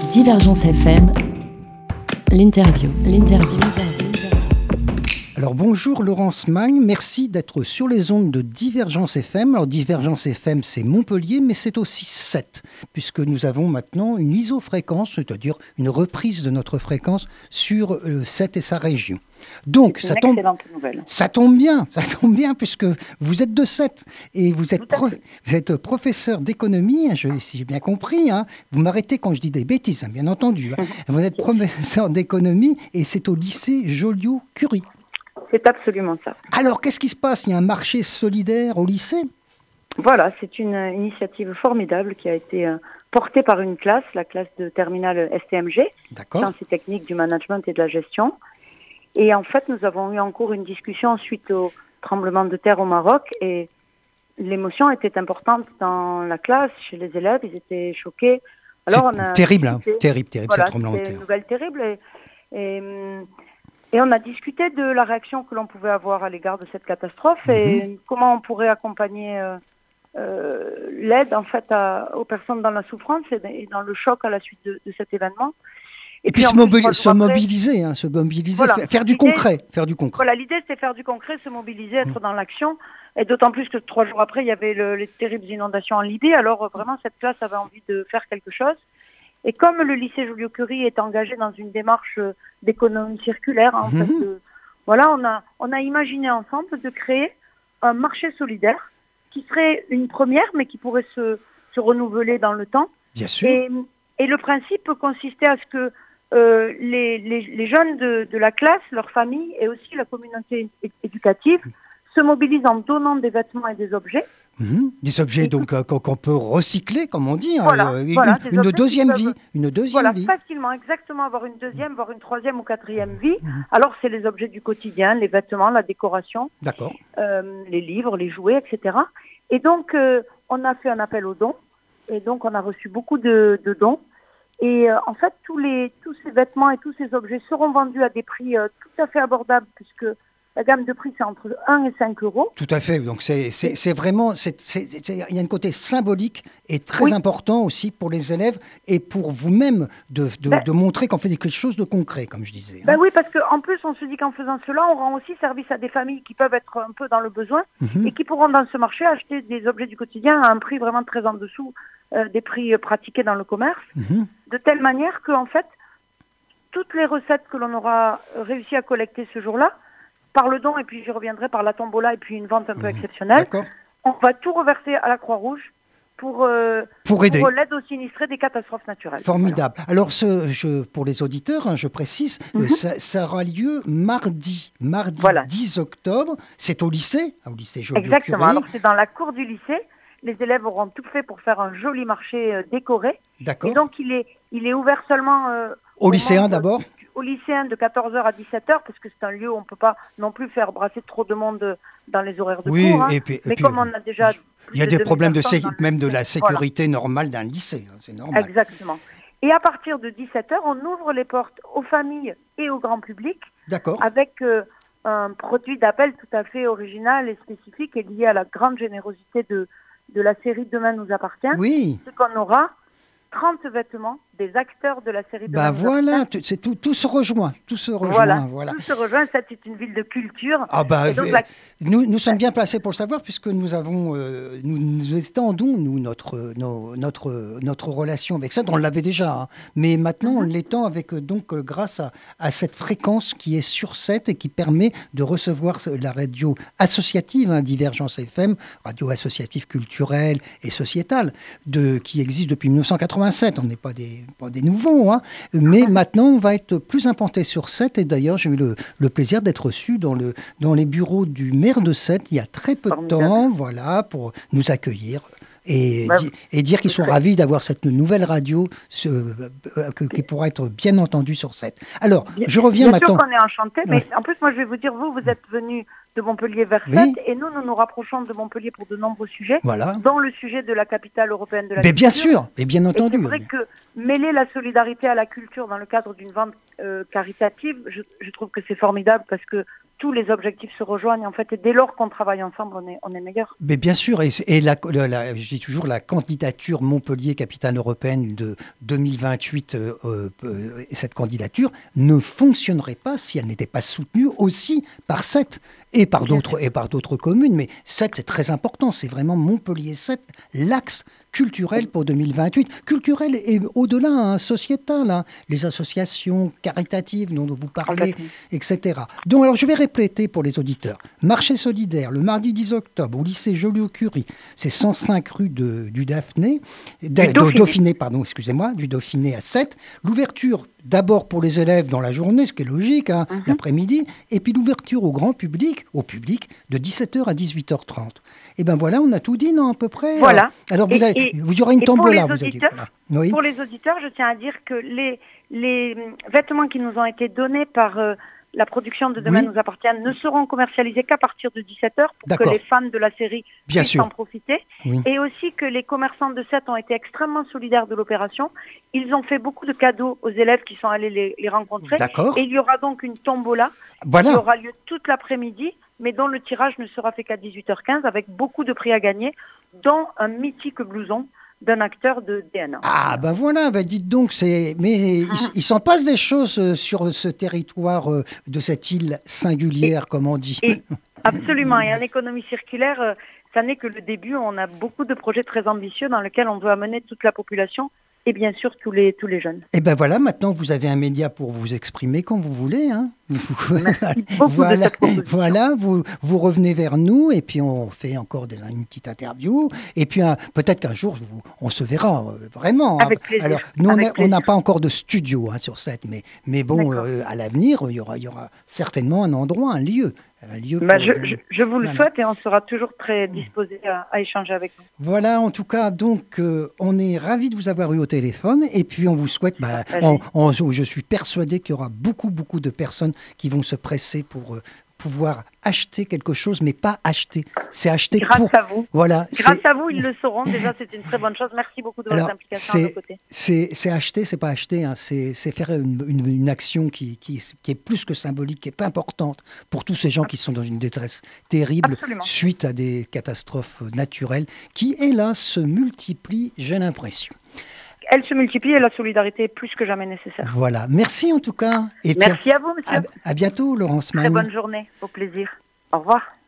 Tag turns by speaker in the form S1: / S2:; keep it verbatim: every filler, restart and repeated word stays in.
S1: Divergence F M, l'interview, l'interview.
S2: Alors bonjour Laurence Magne, merci d'être sur les ondes de Divergence F M. Alors Divergence F M c'est Montpellier, mais c'est aussi Sète, puisque nous avons maintenant une isofréquence, c'est-à-dire une reprise de notre fréquence sur euh, Sète et sa région. Donc ça tombe, ça tombe bien, ça tombe bien puisque vous êtes de Sète et vous êtes, prof, vous êtes professeur d'économie, hein, je, si j'ai bien compris. Hein, vous m'arrêtez quand je dis des bêtises, hein, bien entendu. Hein. Vous êtes professeur d'économie et c'est au lycée Joliot-Curie.
S3: C'est absolument ça.
S2: Alors, qu'est-ce qui se passe? Il y a un marché solidaire au lycée?
S3: Voilà, c'est une initiative formidable qui a été euh, portée par une classe, la classe de terminale S T M G, Sciences et techniques du management et de la gestion. Et en fait, nous avons eu en cours une discussion suite au tremblement de terre au Maroc et l'émotion était importante dans la classe, chez les élèves, ils étaient choqués.
S2: Alors, c'est on a terrible, hein, terrible, terrible,
S3: voilà,
S2: ce tremblement de terre.
S3: C'est une nouvelle terrible et... et Et on a discuté de la réaction que l'on pouvait avoir à l'égard de cette catastrophe mmh. et comment on pourrait accompagner euh, euh, l'aide en fait à, aux personnes dans la souffrance et dans le choc à la suite de, de cet événement.
S2: Et, et puis, puis se, mobili- se après, mobiliser, hein, se mobiliser, voilà, faire, faire du concret, faire du concret.
S3: Voilà, l'idée c'est faire du concret, se mobiliser, être mmh. dans l'action. Et d'autant plus que trois jours après, il y avait le, les terribles inondations en Libye. Alors vraiment, cette classe avait envie de faire quelque chose. Et comme le lycée Joliot-Curie est engagé dans une démarche d'économie circulaire, en mmh. fait, euh, voilà, on a, on a imaginé ensemble de créer un marché solidaire qui serait une première, mais qui pourrait se, se renouveler dans le temps.
S2: Bien sûr.
S3: Et, et le principe consistait à ce que euh, les, les, les jeunes de, de la classe, leurs familles et aussi la communauté éducative se mobilisent en donnant des vêtements et des objets.
S2: Mmh. Des objets donc euh, qu'on peut recycler, comme on dit,
S3: voilà,
S2: euh,
S3: voilà,
S2: une, une deuxième peuvent, vie, une deuxième
S3: voilà,
S2: vie.
S3: Facilement, exactement, avoir une deuxième, voire une troisième ou quatrième vie. Mmh. Alors c'est les objets du quotidien, les vêtements, la décoration,
S2: d'accord,
S3: euh, les livres, les jouets, et cetera. Et donc euh, on a fait un appel aux dons, et donc on a reçu beaucoup de, de dons. Et euh, en fait tous les tous ces vêtements et tous ces objets seront vendus à des prix euh, tout à fait abordables, puisque la gamme de prix, c'est entre un et cinq euros.
S2: Tout à fait. Donc, c'est, c'est, c'est vraiment... C'est, c'est, c'est, il y a un côté symbolique et très oui. important aussi pour les élèves et pour vous-même de, de, ben, de montrer qu'on fait quelque chose de concret, comme je disais.
S3: Ben
S2: hein.
S3: Oui, parce qu'en plus, on se dit qu'en faisant cela, on rend aussi service à des familles qui peuvent être un peu dans le besoin mm-hmm. et qui pourront, dans ce marché, acheter des objets du quotidien à un prix vraiment très en dessous euh, des prix pratiqués dans le commerce, mm-hmm. de telle manière qu'en fait, toutes les recettes que l'on aura réussi à collecter ce jour-là, par le don, et puis j'y reviendrai par la tombola, et puis une vente un peu mmh. exceptionnelle.
S2: D'accord.
S3: On va tout reverser à la Croix-Rouge pour, euh,
S2: pour, aider.
S3: pour l'aide aux sinistrés des catastrophes naturelles.
S2: Formidable. Voilà. Alors, ce, je, pour les auditeurs, hein, je précise, mmh. euh, ça, ça aura lieu mardi, mardi voilà. dix octobre. C'est au lycée, au lycée Joliot-Curie.
S3: Exactement. Alors, c'est dans la cour du lycée. Les élèves auront tout fait pour faire un joli marché euh, décoré.
S2: D'accord.
S3: Et donc, il est, il est ouvert seulement... Euh,
S2: aux lycéens d'abord
S3: aux lycéens de quatorze heures à dix-sept heures, parce que c'est un lieu où on ne peut pas non plus faire brasser trop de monde dans les horaires de
S2: oui,
S3: cours. Hein.
S2: Et puis, et
S3: Mais
S2: puis,
S3: comme on a déjà...
S2: Il y a des problèmes de sé- même de la sécurité voilà. normale d'un lycée, hein, c'est normal.
S3: Exactement. Et à partir de dix-sept heures, on ouvre les portes aux familles et au grand public.
S2: D'accord.
S3: Avec euh, un produit d'appel tout à fait original et spécifique et lié à la grande générosité de, de la série Demain nous appartient.
S2: Oui.
S3: C'est qu'on aura trente vêtements des acteurs de la série de
S2: bah voilà, t- c'est tout, tout se rejoint, tout se rejoint.
S3: Voilà,
S2: voilà.
S3: tout se rejoint. Ça, c'est une ville de culture.
S2: Ah bah,
S3: et donc, la...
S2: nous, nous sommes bien placés pour le savoir puisque nous avons, euh, nous, nous étendons nous notre nos, notre notre relation avec ça. On l'avait déjà, hein, mais maintenant mm-hmm. on l'étend avec donc grâce à, à cette fréquence qui est sur Sète et qui permet de recevoir la radio associative, hein, Divergence F M, radio associative culturelle et sociétale, de qui existe depuis mille neuf cent quatre-vingt-sept. On n'est pas des pas des nouveaux, hein, mais maintenant on va être plus implanté sur Sète et d'ailleurs j'ai eu le, le plaisir d'être reçu dans, le, dans les bureaux du maire de Sète il y a très peu de temps, voilà, pour nous accueillir et, bah, di- et dire qu'ils sont ravis d'avoir cette nouvelle radio ce, euh, que, qui pourra être bien entendue sur Sète. Alors,
S3: bien,
S2: je reviens
S3: bien
S2: maintenant...
S3: Bien sûr qu'on est enchantés, mais ouais. en plus moi je vais vous dire, vous, vous êtes venus de Montpellier vers Sète, oui. et nous, nous nous rapprochons de Montpellier pour de nombreux sujets,
S2: voilà.
S3: dont le sujet de la capitale européenne de la
S2: mais
S3: culture.
S2: Bien sûr, et bien entendu.
S3: Et c'est vrai que mêler la solidarité à la culture dans le cadre d'une vente euh, caritative, je, je trouve que c'est formidable parce que tous les objectifs se rejoignent en fait. Et dès lors qu'on travaille ensemble, on est, on est meilleur.
S2: Mais bien sûr, et, et la, la, la, je dis toujours la candidature Montpellier capitale européenne de deux mille vingt-huit, euh, euh, cette candidature ne fonctionnerait pas si elle n'était pas soutenue aussi par sept et par d'autres et par d'autres communes. Mais sept, c'est très important. C'est vraiment Montpellier sept, l'axe culturel pour deux mille vingt-huit. Culturel et au-delà, hein, sociétal, hein, les associations caritatives dont vous parlez, et cetera. Donc, alors, je vais répéter pour les auditeurs. Marché solidaire, le mardi dix octobre, au lycée Joliot-Curie, c'est cent cinq rue de, du Dauphiné, du Dauphiné. Dauphiné, pardon, excusez-moi, du Dauphiné à sept. L'ouverture, d'abord pour les élèves dans la journée, ce qui est logique, hein, mm-hmm. l'après-midi, et puis l'ouverture au grand public, au public, de dix-sept heures à dix-huit heures trente. Et bien voilà, on a tout dit, non, à peu près.
S3: Voilà.
S2: Alors, vous,
S3: et,
S2: avez,
S3: et,
S2: vous y aura une tombola, vous avez dit.
S3: Voilà. Oui. Pour les auditeurs, je tiens à dire que les, les vêtements qui nous ont été donnés par euh, la production de Demain oui. nous appartient ne seront commercialisés qu'à partir de dix-sept heures pour D'accord. que les fans de la série
S2: Bien
S3: puissent
S2: sûr.
S3: en profiter.
S2: Oui.
S3: Et aussi que les commerçants de Sète ont été extrêmement solidaires de l'opération. Ils ont fait beaucoup de cadeaux aux élèves qui sont allés les, les rencontrer.
S2: D'accord.
S3: Et il y aura donc une tombola
S2: voilà.
S3: qui aura lieu toute l'après-midi, mais dont le tirage ne sera fait qu'à dix-huit heures quinze avec beaucoup de prix à gagner, dont un mythique blouson d'un acteur de D N A.
S2: Ah ben voilà, ben dites donc, c'est mais ah. il, il s'en passe des choses sur ce territoire de cette île singulière, et, comme on dit.
S3: Et absolument, et en économie circulaire, ça n'est que le début. On a beaucoup de projets très ambitieux dans lesquels on veut amener toute la population et bien sûr tous les, tous les jeunes.
S2: Et ben voilà, maintenant vous avez un média pour vous exprimer quand vous voulez. Hein.
S3: Merci beaucoup
S2: voilà,
S3: de cette proposition.
S2: Voilà, vous, vous revenez vers nous et puis on fait encore des, une petite interview. Et puis un, peut-être qu'un jour vous, on se verra euh, vraiment.
S3: Avec plaisir.
S2: Alors nous
S3: Avec
S2: on n'a pas encore de studio hein, sur Sète, mais, mais bon, euh, à l'avenir il y aura, il y aura certainement un endroit, un lieu. Un lieu
S3: bah
S2: pour,
S3: je,
S2: euh,
S3: je, je vous le voilà. souhaite et on sera toujours très disposés à, à échanger avec vous.
S2: Voilà, en tout cas, donc euh, on est ravis de vous avoir eu au téléphone et puis on vous souhaite, bah, on, on, je suis persuadé qu'il y aura beaucoup, beaucoup de personnes qui vont se presser pour euh, pouvoir acheter quelque chose, mais pas acheter. C'est acheter
S3: Grâce
S2: pour...
S3: à vous.
S2: Voilà,
S3: Grâce à vous, ils le sauront. Déjà, c'est une très bonne chose. Merci beaucoup de
S2: Alors,
S3: votre implication à nos côtés.
S2: C'est, c'est acheter, c'est pas acheter. Hein. C'est, c'est faire une, une, une action qui, qui, qui est plus que symbolique, qui est importante pour tous ces gens qui sont dans une détresse terrible
S3: Absolument.
S2: Suite à des catastrophes naturelles qui, hélas, se multiplient, j'ai l'impression.
S3: Elle se multiplie et la solidarité est plus que jamais nécessaire.
S2: Voilà. Merci en tout cas.
S3: Et Merci puis, à vous, monsieur.
S2: À, à bientôt, Laurence Mann.
S3: Très bonne journée. Au plaisir. Au revoir.